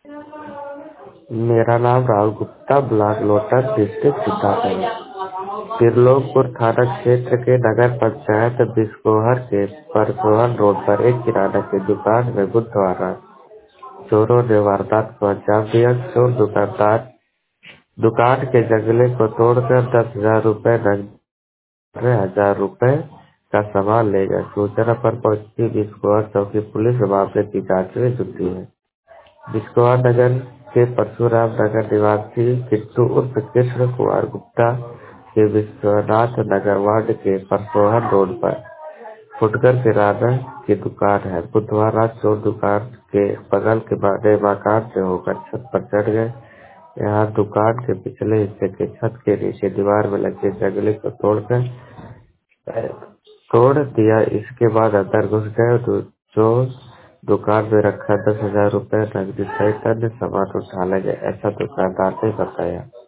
मेरा नाम Rahul Gupta, block Lotus, district Sitapur. Trilokpur थाना क्षेत्र के नगर पंचायत बिस्कोहर के परसोहन रोड पर एक किराना की दुकान में बुधवार रात चोरों ने वारदात को अंजाम दिया। चोर दुकान के जंगले को तोड़कर 10,000 रुपए नकद, 15,000 रुपए का सामान ले गए। सूचना पर पहुंची बिस्कोहर चौकी पुलिस मामले की जांच में जुटी है। बिस्कोहर नगर के परशुराम नगर निवासी किट्टू उर्फ कृष्ण कुमार गुप्ता के विश्वनाथ नगर वार्ड के परसोहन रोड पर फुटकर किराना की दुकान है। बुधवार रात चोर दुकान के बगल के बने मकान से होकर छत पर चढ़ गए। यहाँ दुकान के पिछले हिस्से के छत के नीचे दीवार में लगे जंगले को तोड़ दिया। इसके बाद अंदर घुस गए। जो दुकान में रखा 10,000 रुपए नकदी सहित अन्य सामान उठा ले गए, ऐसा दुकानदार ने बताया।